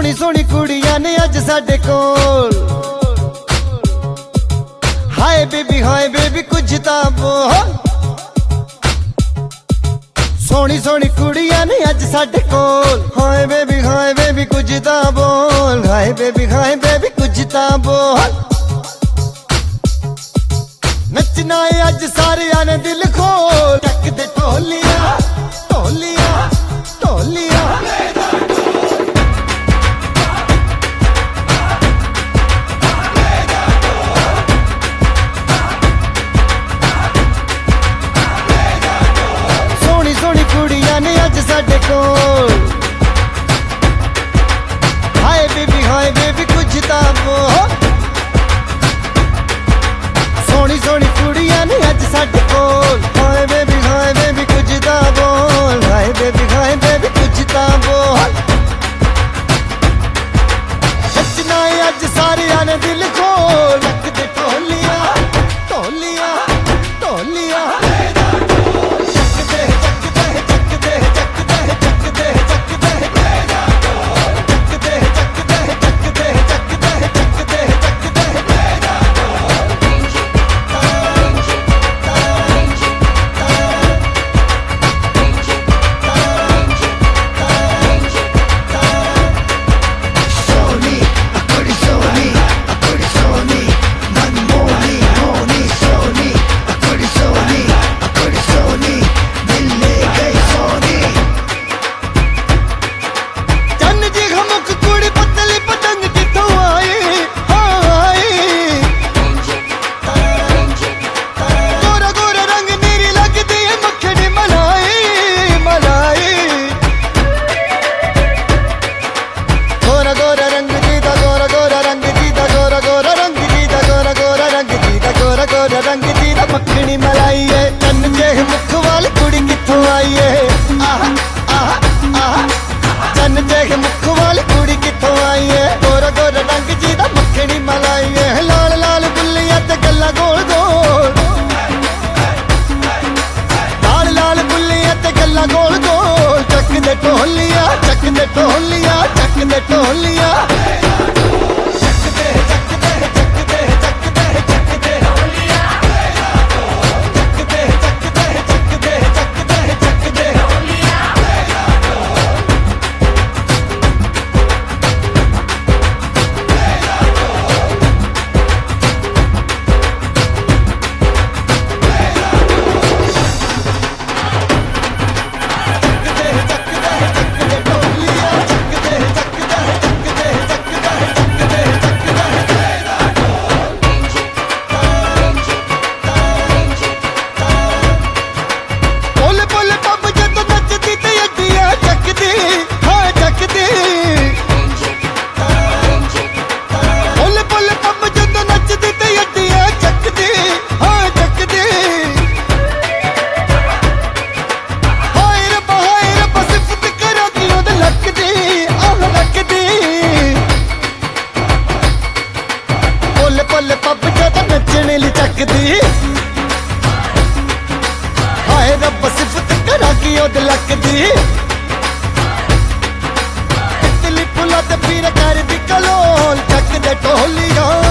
सोहनी सोहनी कुड़ियां ने अज साडे कोल। हाय बेबी कुछ तां बोल। सोहनी सोहनी कुड़ियां ने अज साडे कोल। हाय बेबी कुछ तां बोल। हाय बेबी कुछ तां बोल। नचना है अज सारियां ने दिल खोल। टक दे ढोलियां ढोलियां ढोलियां। सोहनी सोहनी कुड़ियां ने अज साडे कोल। हाय बेबी कुछ तां बोल। सोहनी सोहनी कुड़ियां ने अज साडे कोल। हाय बेबी कुछ तां बोल। हाय बेबी कुछ तां बोल। नचना है अज सारियां ने दिल खोल। टक दे ढोलियां ढोलियां ढोलियां। रंग दी दा मक्खनी मलाई है। चन जेह मुख वाली कुड़ी कित्थों आई है। आह आह आह। चन जेह मुख वाली कुड़ी कित्थों आई है। गोरा गोरा रंग जी दा मक्खनी मलाई है। लाल लाल बुल्लियां ते गल्ला गोल गोल। लाल लाल बुल्लियां ते गल्ला गोल गोल। चक दे ढोलियां चक दे ढोलियां चक दे ढोलियां। नचने ली चकदी। हाय रब सिफत करा की ओद लकदी। तितली फुला ते पीर कर दी कलोल। चक दे ढोलियां